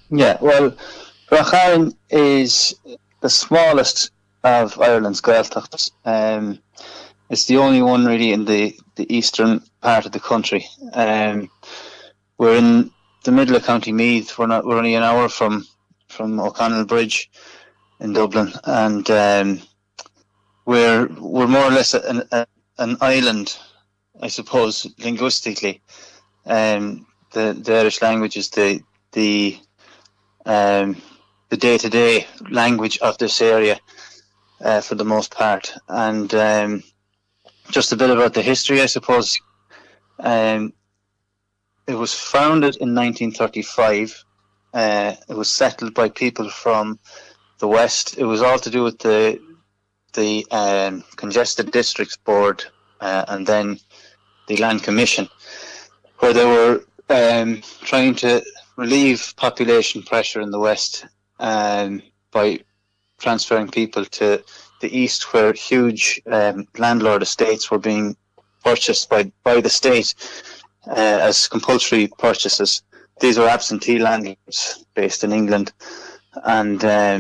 Yeah, well, Rachain is the smallest of Ireland's Gaeltachts. It's the only one really in the eastern part of the country. We're in the middle of County Meath. We're only an hour from O'Connell Bridge in Dublin, and we're more or less an island, I suppose, linguistically. The Irish language is the day-to-day language of this area for the most part. And just a bit about the history, I suppose. It was founded in 1935. It was settled by people from the west. It was all to do with the Congested Districts Board and then the Land Commission, where they were trying to relieve population pressure in the west by transferring people to the east, where huge landlord estates were being purchased by the state as compulsory purchases. These were absentee landlords based in England, and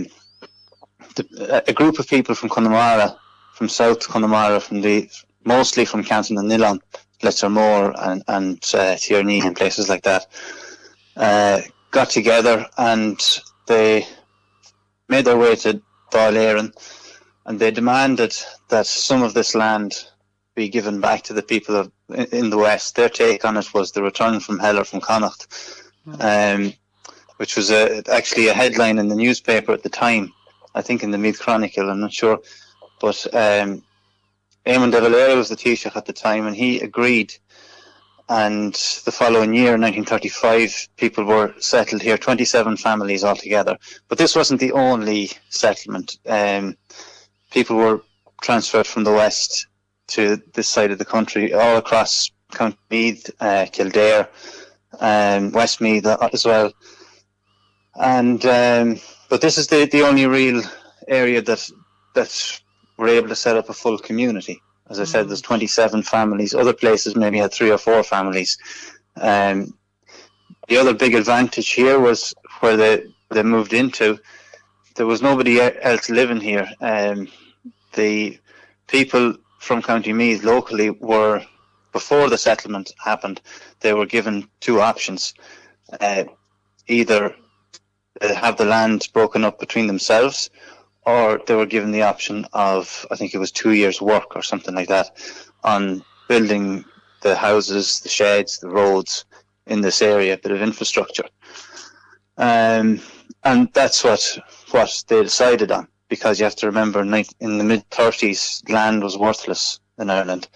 a group of people from Connemara, from South Connemara, mostly from Canton and Nillan, Lettermore and Tierney and places like that, got together and they made their way to Dáil Éireann, and they demanded that some of this land be given back to the people in the west. Their take on it was the return from hell or from Connacht, which was actually a headline in the newspaper at the time. I think in the Meath Chronicle, I'm not sure, but Eamon de Valera was the Taoiseach at the time, and he agreed. And the following year, 1935, people were settled here, 27 families altogether. But this wasn't the only settlement. People were transferred from the west to this side of the country, all across County Meath, Kildare, Westmeath as well. And but this is the only real area that we're able to set up a full community. As I said, there's 27 families. Other places maybe had 3 or 4 families. The other big advantage here was where they moved into, there was nobody else living here. The people from County Meath locally were, before the settlement happened, they were given 2 options. Either have the land broken up between themselves, or they were given the option of, I think it was 2 years' work or something like that, on building the houses, the sheds, the roads in this area, a bit of infrastructure. And that's what they decided on, because you have to remember, in the mid-30s, land was worthless in Ireland.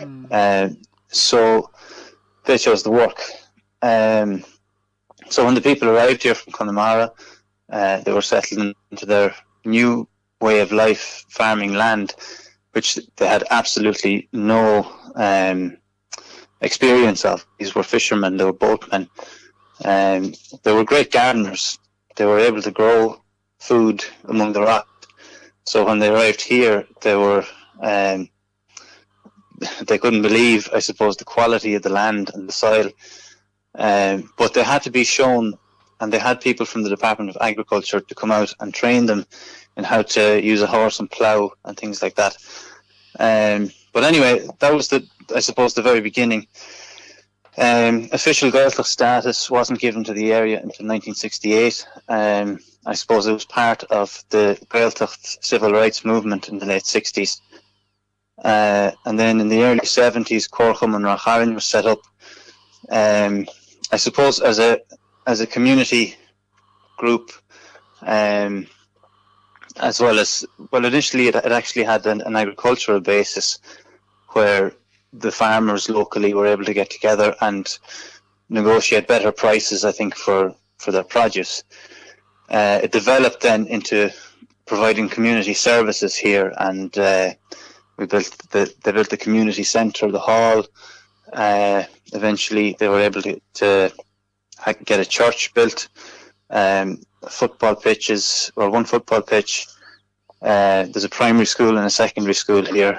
So they chose the work. So when the people arrived here from Connemara, they were settled into their new way of life, farming land, which they had absolutely no experience of. These were fishermen, they were boatmen. They were great gardeners. They were able to grow food among the rocks. So when they arrived here, they were they couldn't believe, I suppose, the quality of the land and the soil. But they had to be shown, and they had people from the Department of Agriculture to come out and train them in how to use a horse and plough and things like that. But anyway, that was I suppose, the very beginning. Official Gaeltacht status wasn't given to the area until 1968. I suppose it was part of the Gaeltacht civil rights movement in the late 60s. And then in the early 70s, Corcham and Rachain were set up. I suppose as a community group, as well as, well, initially it actually had an agricultural basis where the farmers locally were able to get together and negotiate better prices, I think, for their produce. It developed then into providing community services here, and they built the community centre, the hall. Eventually they were able to get a church built, football pitches, or 1 football pitch. There's a primary school and a secondary school here.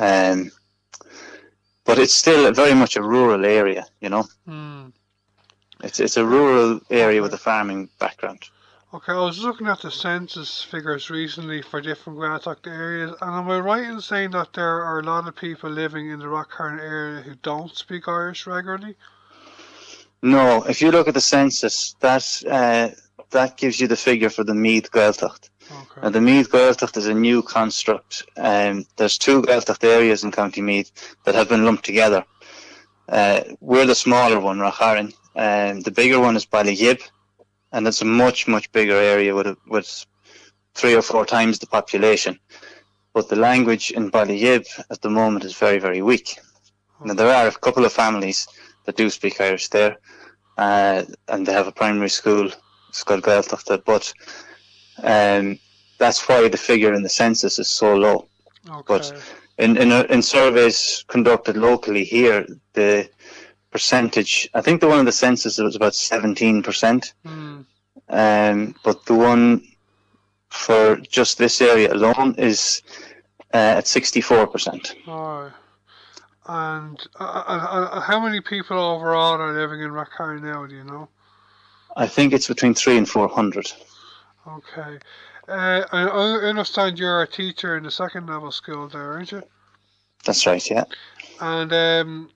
But it's still very much a rural area, you know. It's a rural area with a farming background. Okay, I was looking at the census figures recently for different Gaeltacht areas, and am I right in saying that there are a lot of people living in the Rathcarn area who don't speak Irish regularly? No, if you look at the census, that gives you the figure for the Meath Gaeltacht. Okay. Now, the Meath Gaeltacht is a new construct. There's two Gaeltacht areas in County Meath that have been lumped together. We're the smaller one, Rathcarn. The bigger one is Ballyhib, and it's a much, much bigger area with 3 or 4 times the population. But the language in Ballyhib at the moment is very, very weak. Okay. Now, there are a couple of families that do speak Irish there, and they have a primary school, Scoil Gaeltachta, but that's why the figure in the census is so low. Okay. But in surveys conducted locally here, the percentage, I think the one in the census was about 17%. But the one for just this area alone is at 64%. Oh. And how many people overall are living in Rathcarn now, do you know? I think it's between 300 and 400. Okay. I understand you're a teacher in the second level school there, aren't you? That's right, yeah. And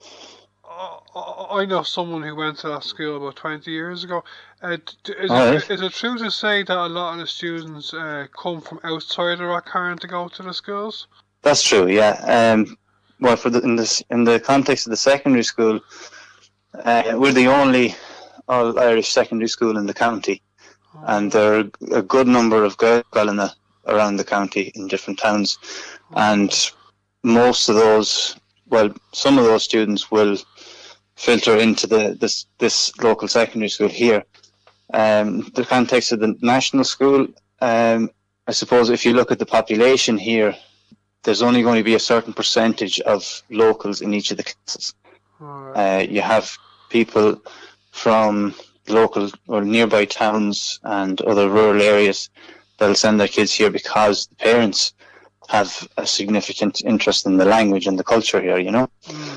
I know someone who went to that school about 20 years ago. Is it true to say that a lot of the students come from outside of Rathcarn to go to the schools? That's true, yeah. Well, in the context of the secondary school, we're the only all-Irish secondary school in the county. And there are a good number of Gaeltacht around the county in different towns. And most of those, some of those students will filter into this local secondary school here. The context of the national school, I suppose if you look at the population here, there's only going to be a certain percentage of locals in each of the classes. You have people from local or nearby towns and other rural areas that'll send their kids here because the parents have a significant interest in the language and the culture here, you know.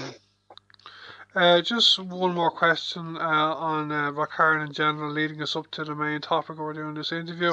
Just one more question on Rathcarn in general, leading us up to the main topic we're doing this interview.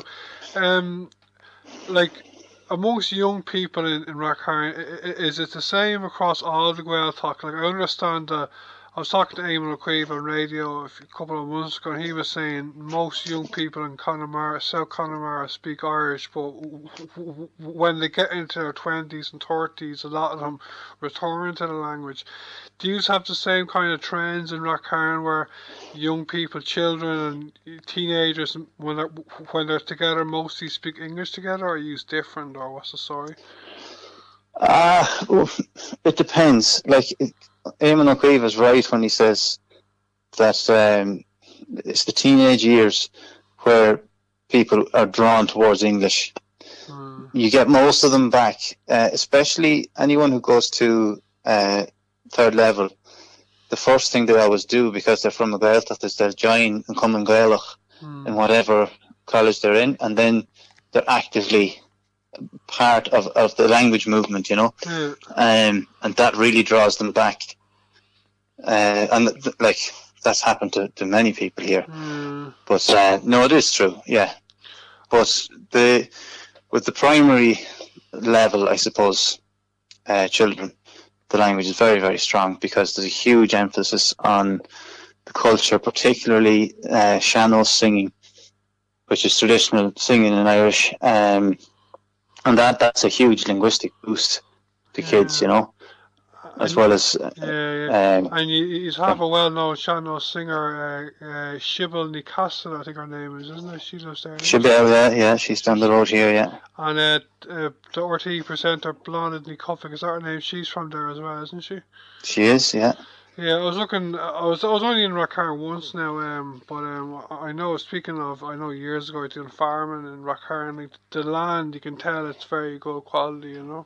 Amongst young people in Rathcarn, is it the same across all the Gaeltacht? Like, I understand that I was talking to Eamon O'Keefe on radio a couple of months ago, and he was saying most young people in Connemara, South Connemara, speak Irish, but when they get into their 20s and 30s, a lot of them return to the language. Do you have the same kind of trends in Rathcarn where young people, children and teenagers, when they're together, mostly speak English together, or use different, or what's the story? It depends. Like, Eamon O'Keefe is right when he says that it's the teenage years where people are drawn towards English. You get most of them back, especially anyone who goes to third level. The first thing they always do, because they're from a Gaeltacht, is they'll join and come in Gaelach in whatever college they're in, and then they're actively part of the language movement, you know, and that really draws them back. That's happened to many people here. But no, it is true, yeah. But with the primary level, I suppose, children, the language is very, very strong because there's a huge emphasis on the culture, particularly sean-nós singing, which is traditional singing in Irish. And that's a huge linguistic boost to kids, you know, as well as... and you have a well-known sean-nós singer, Sibyl Ní Castell, I think her name is, isn't it? She lives there. Sibyl, yeah, she's down the road here, yeah. And the RTÉ presenter, Bláthnaid Ní Chuffic, is that her name? She's from there as well, isn't she? She is, yeah. Yeah, I was only in Rathcarn once now, but I know, speaking of, I know years ago I did farming in Rathcarn, like, the land, you can tell it's very good quality, you know.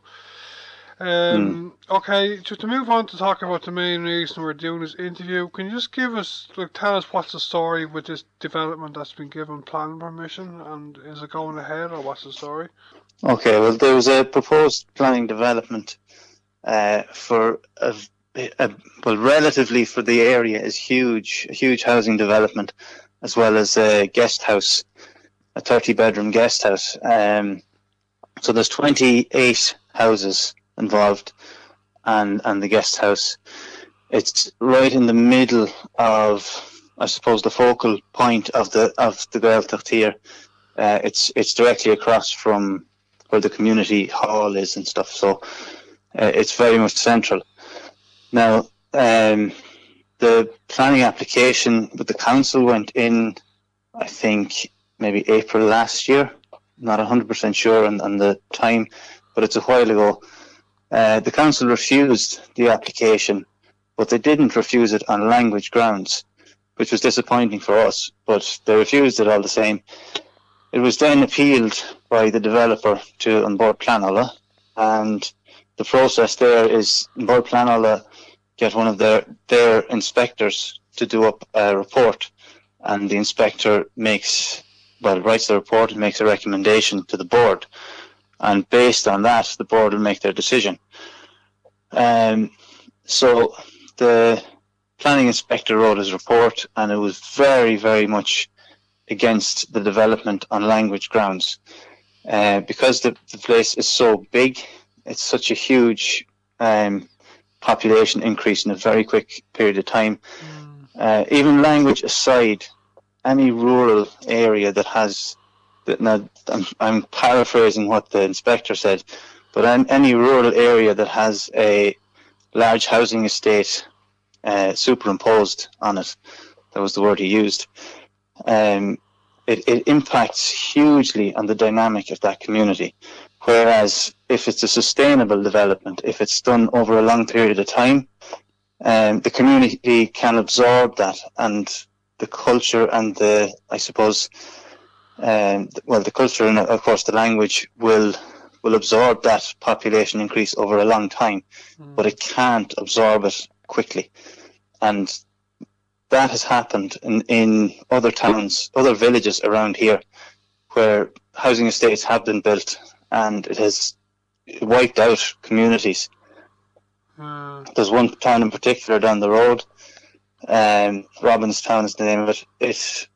Okay, just to move on to talk about the main reason we're doing this interview, can you just tell us what's the story with this development that's been given planning permission, and is it going ahead, or what's the story? Okay, well, there was a proposed planning development for a well, relatively for the area, is huge. A huge housing development, as well as a guest house, a 30-bedroom guest house. So there's 28 houses involved, and the guest house. It's right in the middle of, I suppose, the focal point of the Gaeltacht here. It's directly across from where the community hall is and stuff. So it's very much central. Now, the planning application with the council went in, I think, maybe April last year. Not 100% sure on the time, but it's a while ago. The council refused the application, but they didn't refuse it on language grounds, which was disappointing for us, but they refused it all the same. It was then appealed by the developer to An Bord Pleanála, and the process there is An Bord Pleanála get one of their inspectors to do up a report, and the inspector writes the report and makes a recommendation to the board, and based on that, the board will make their decision. So the planning inspector wrote his report, and it was very, very much against the development on language grounds. Because the place is so big, it's such a huge population increase in a very quick period of time. Even language aside, any rural area that has, now I'm paraphrasing what the inspector said, but any rural area that has a large housing estate superimposed on it, that was the word he used, it impacts hugely on the dynamic of that community. Whereas if it's a sustainable development, if it's done over a long period of time, the community can absorb that, and the culture and the culture and of course the language will absorb that population increase over a long time, but it can't absorb it quickly. And that has happened in other towns, other villages around here, where housing estates have been built, and it has wiped out communities. There's one town in particular down the road, Robinstown is the name of it. It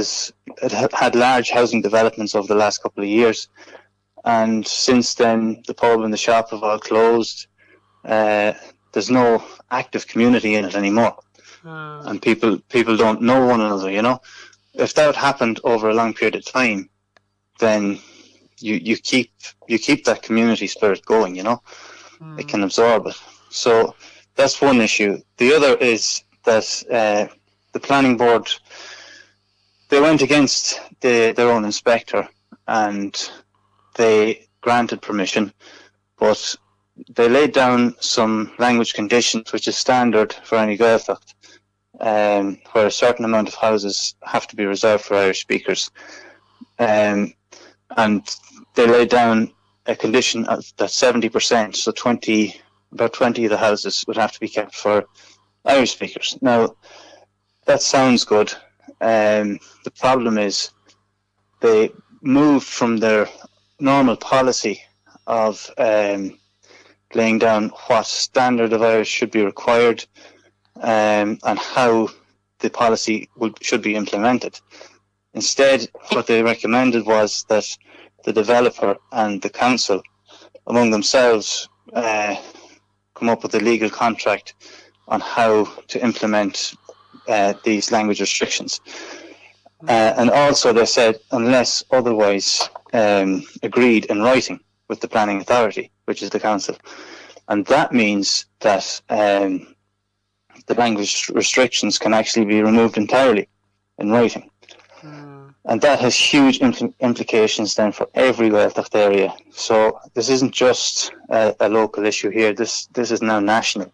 had large housing developments over the last couple of years, and since then the pub and the shop have all closed. There's no active community in it anymore, and people don't know one another. You know, if that happened over a long period of time, then you keep that community spirit going. You know, it can absorb it. So that's one issue. The other is that the planning board, they went against their own inspector, and they granted permission, but they laid down some language conditions which is standard for any Gaeltacht, where a certain amount of houses have to be reserved for Irish speakers, and they laid down a condition that 70%, so about 20 of the houses would have to be kept for Irish speakers. Now, that sounds good. The problem is they moved from their normal policy of laying down what standard of Irish should be required, and how the policy should be implemented. Instead, what they recommended was that the developer and the council, among themselves, come up with a legal contract on how to implement these language restrictions. And also they said, unless otherwise agreed in writing with the planning authority, which is the council. And that means that the language restrictions can actually be removed entirely in writing. And that has huge implications then for every Gaeltacht area. So this isn't just a local issue here, this is now national.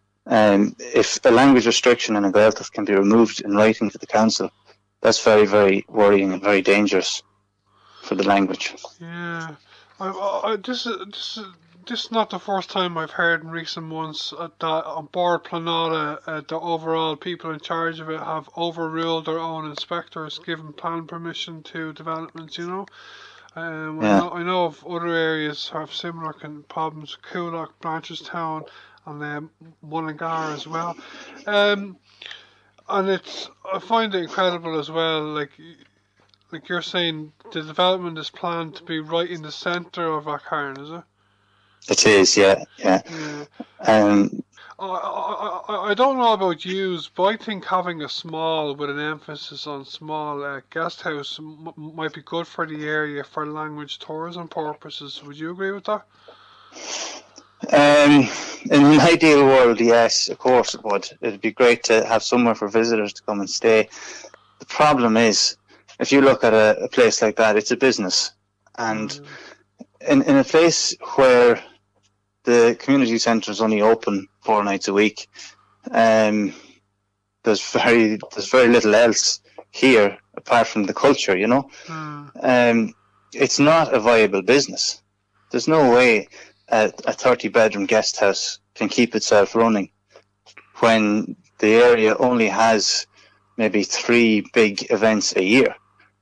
If a language restriction in a Gaeltacht can be removed in writing to the council, that's very, very worrying and very dangerous for the language. Yeah, this is not the first time I've heard in recent months that An Bord Pleanála, the overall people in charge of it, have overruled their own inspectors, given plan permission to developments. You know, I know of other areas have similar problems. Coolock, Blanchardstown, and Mullingar as well. And I find it incredible as well, like you're saying, the development is planned to be right in the centre of Rathcarn, is it? It is, yeah. I don't know about yous, but I think having a small, with an emphasis on small, guest house might be good for the area for language tourism purposes. Would you agree with that? In an ideal world, yes, of course it would. It'd be great to have somewhere for visitors to come and stay. The problem is, if you look at a place like that, it's a business. And in a place where the community centre is only open 4 nights a week, there's very little else here apart from the culture, you know. It's not a viable business. There's no way a 30-bedroom guest house can keep itself running when the area only has maybe 3 big events a year.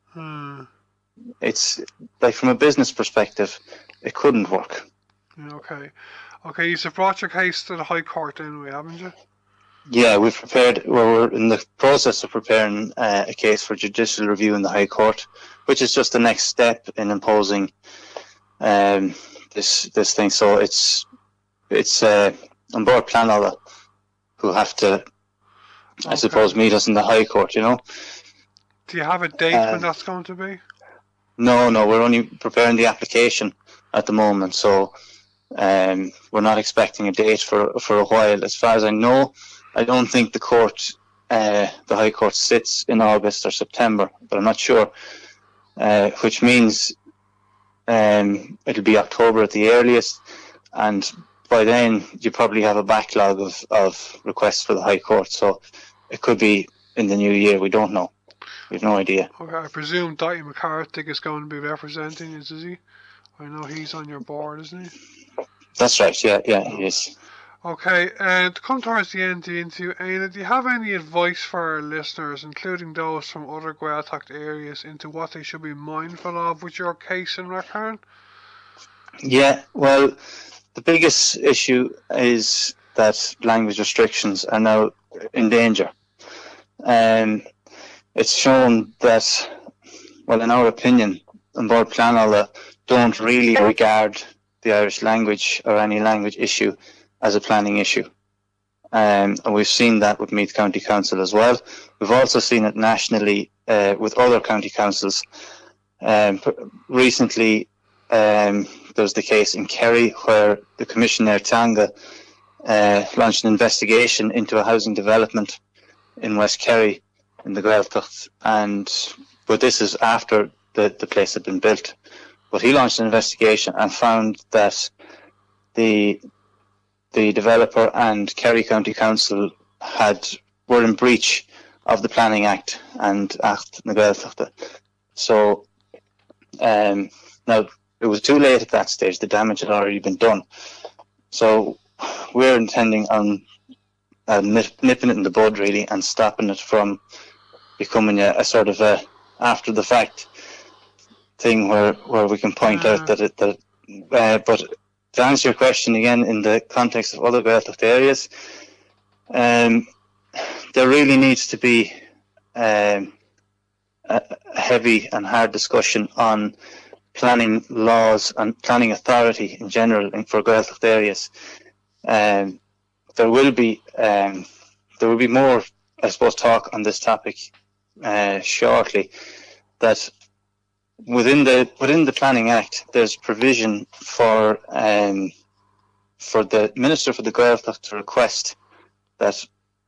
It's like, from a business perspective, it couldn't work. Okay, you've brought your case to the High Court anyway, haven't you? Yeah, we're in the process of preparing a case for judicial review in the High Court, which is just the next step in imposing this thing. So it's on board Planala who have to, I suppose, meet us in the High Court, you know. Do you have a date when that's going to be? No, we're only preparing the application at the moment, so we're not expecting a date for a while. As far as I know, I don't think the High Court sits in August or September, but I'm not sure, which means it'll be October at the earliest, and by then you probably have a backlog of requests for the High Court, so it could be in the new year. We don't know. We've no idea. Okay, I presume Dottie McCarthy is going to be representing us, is he? I know he's on your board, isn't he? That's right, yeah, he is. Okay, and to come towards the end of the interview, Éanna, do you have any advice for our listeners, including those from other Gaeltacht areas, into what they should be mindful of with your case in Rathcarn? Yeah, well, the biggest issue is that language restrictions are now in danger. It's shown that, well, in our opinion, on board Planala don't really regard the Irish language or any language issue as a planning issue. And we've seen that with Meath County Council as well. We've also seen it nationally with other county councils. Recently, there's the case in Kerry where the Commissioner Tanga launched an investigation into a housing development in West Kerry in the Gaeltacht, but this is after the place had been built. But he launched an investigation and found that the developer and Kerry County Council were in breach of the Planning Act and Acht na Gaeltachta. So now it was too late at that stage. The damage had already been done. So we're intending on nipping it in the bud, really, and stopping it from becoming a sort of a after the fact thing where we can point out that but to answer your question again, in the context of other Gaeltacht areas, there really needs to be a heavy and hard discussion on planning laws and planning authority in general for Gaeltacht areas. There will be more, I suppose, talk on this topic shortly. That within the Planning Act, there's provision for the Minister for the Gaeltacht to request that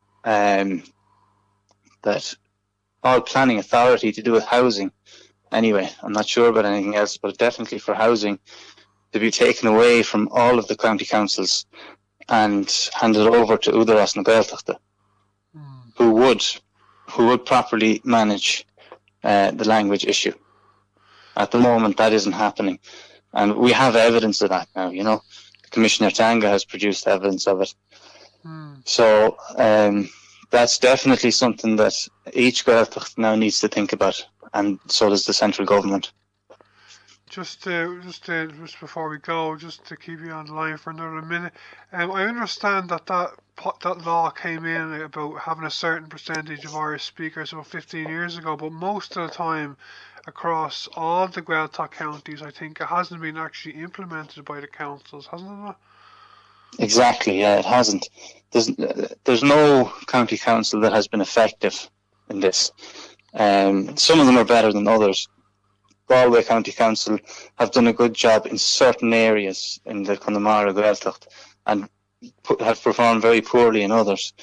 all planning authority to do with housing. Anyway, I'm not sure about anything else, but definitely for housing to be taken away from all of the county councils and handed over to Údarás na Gaeltachta, who would properly manage the language issue. At the moment, that isn't happening, and we have evidence of that now. You know, Commissioner Tanga has produced evidence of it. So that's definitely something that each Gaeltacht now needs to think about, and so does the central government. Just before we go, just to keep you on the line for another minute, I understand that law came in about having a certain percentage of Irish speakers about 15 years ago, but most of the time across all the Gaeltacht counties, I think it hasn't been actually implemented by the councils, hasn't it? Not? Exactly, yeah, it hasn't. There's no county council that has been effective in this. Some of them are better than others. Galway County Council have done a good job in certain areas in the Connemara Gaeltacht and have performed very poorly in others.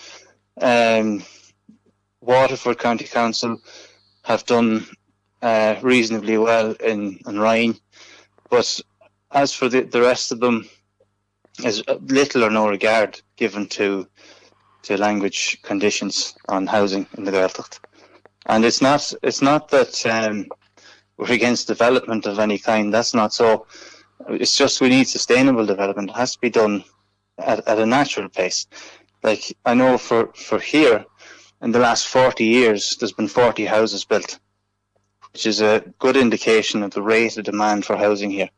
Waterford County Council have done reasonably well in Rhine, but as for the rest of them, there's little or no regard given to language conditions on housing in the Gaeltacht. And it's not that we're against development of any kind. That's not so. It's just we need sustainable development. It has to be done at a natural pace. Like, I know for here, in the last 40 years, there's been 40 houses built, which is a good indication of the rate of demand for housing here.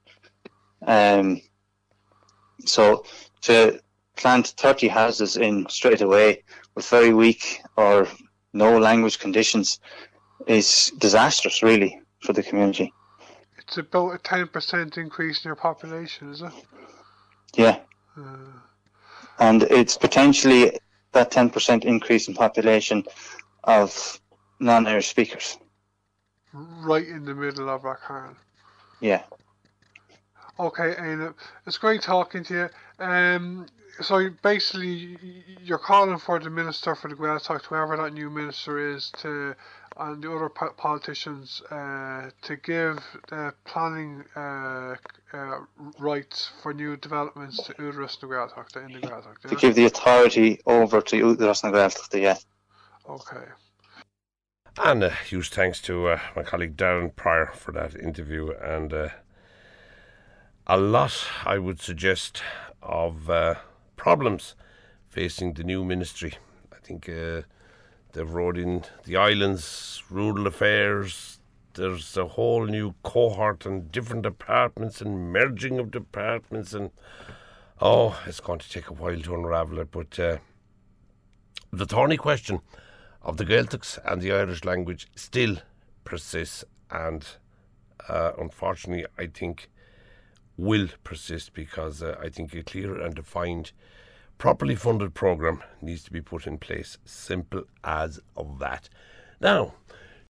So to plant 30 houses in straight away with very weak or no language conditions is disastrous, really, for the community. It's about a 10% increase in your population, is it? Yeah. And it's potentially that 10% increase in population of non-Irish speakers. Right in the middle of Rathcarn. Yeah. Okay, Éanna, it's great talking to you. So basically, you're calling for the Minister for the Gaeltacht, whoever that new minister is, and the other politicians to give planning rights for new developments to Údarás na Gaeltachta in the Gaeltacht. To give the authority over to Údarás na Gaeltachta, yeah. Okay. And huge thanks to my colleague Darren Pryor for that interview, and a lot, I would suggest, of problems facing the new ministry. I think they've rolled in the islands, rural affairs. There's a whole new cohort and different departments and merging of departments, and it's going to take a while to unravel it. But the thorny question of the Gaeltachts and the Irish language still persists, and unfortunately, I think will persist, because I think a clear and defined, properly funded programme needs to be put in place. Simple as of that. Now,